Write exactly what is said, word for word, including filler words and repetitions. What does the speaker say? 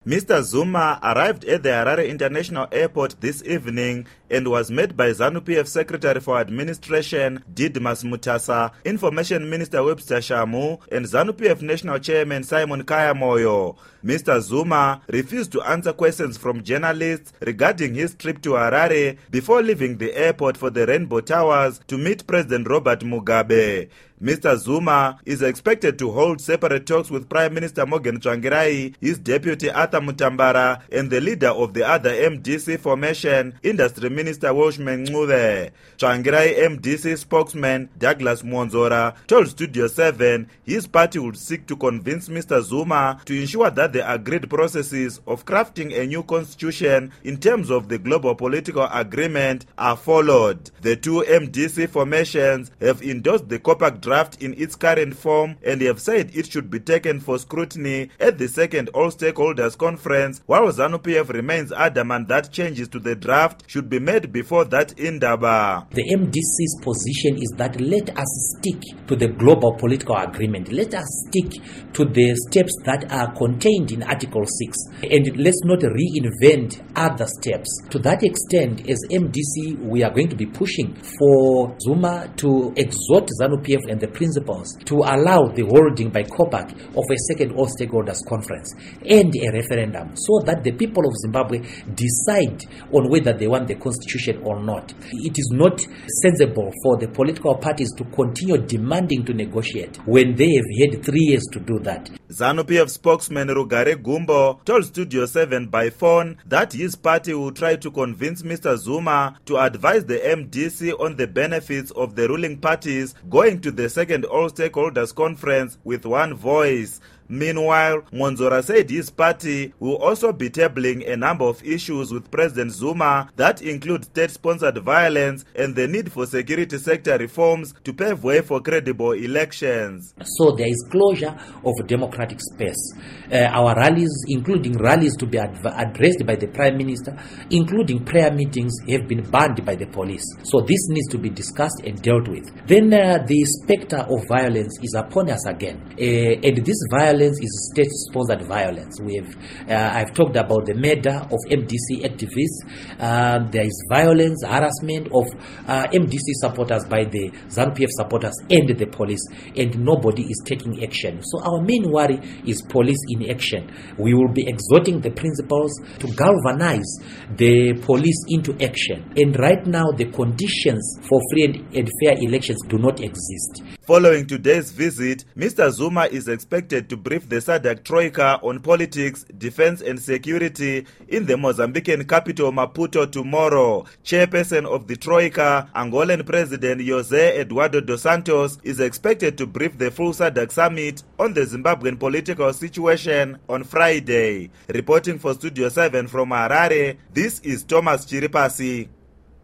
Mister Zuma arrived at the Harare International Airport this evening and was met by ZANU-P F Secretary for Administration Didmas Mutasa, Information Minister Webster Shamu, and ZANU-P F National Chairman Simon Kayamoyo. Mister Zuma refused to answer questions from journalists regarding his trip to Harare before leaving the airport for the Rainbow Towers to meet President Robert Mugabe. Mister Zuma is expected to hold separate talks with Prime Minister Morgan Tsvangirai, his deputy Arthur Mutambara, and the leader of the other M D C formation, Industry Minister Welshman Ncube. Tsvangirai M D C spokesman Douglas Mwonzora told Studio seven his party would seek to convince Mister Zuma to ensure that the agreed processes of crafting a new constitution in terms of the global political agreement are followed. The two M D C formations have endorsed the COPAC draft in its current form and have said it should be taken for scrutiny at the second All Stakeholders Conference, while ZANU-P F remains adamant that changes to the draft should be made before that Indaba. The M D C's position is that let us stick to the global political agreement. Let us stick to the steps that are contained in Article six, and let's not reinvent other steps. To that extent, as M D C, we are going to be pushing for Zuma to exhort ZANU-P F and the principals to allow the holding by COPAC of a second All Stakeholders Conference and a referendum so that the people of Zimbabwe decide on whether they want the constitution or not. It is not sensible for the political parties to continue demanding to negotiate when they have had three years to do that. ZANU-P F spokesman Rugare Gumbo told Studio seven by phone that his party will try to convince Mister Zuma to advise the M D C on the benefits of the ruling parties going to the second All Stakeholders Conference with one voice. Meanwhile, Mwonzora said his party will also be tabling a number of issues with President Zuma that include state-sponsored violence and the need for security sector reforms to pave way for credible elections. So there is closure of democratic space. Uh, our rallies, including rallies to be adv- addressed by the Prime Minister, including prayer meetings, have been banned by the police. So this needs to be discussed and dealt with. Then uh, the specter of violence is upon us again. Uh, and this violence is state-sponsored violence. We have, uh, I've talked about the murder of M D C activists. Uh, there is violence, harassment of uh, M D C supporters by the ZANU-P F supporters and the police, and nobody is taking action. So our main worry is police in action. We will be exhorting the principals to galvanize the police into action. And right now, the conditions for free and, and fair elections do not exist. Following today's visit, Mister Zuma is expected to brief the SADC Troika on politics, defense and security in the Mozambican capital Maputo tomorrow. Chairperson of the Troika, Angolan President José Eduardo dos Santos, is expected to brief the full SADC summit on the Zimbabwean political situation on Friday. Reporting for Studio seven from Harare, this is Thomas Chiripasi.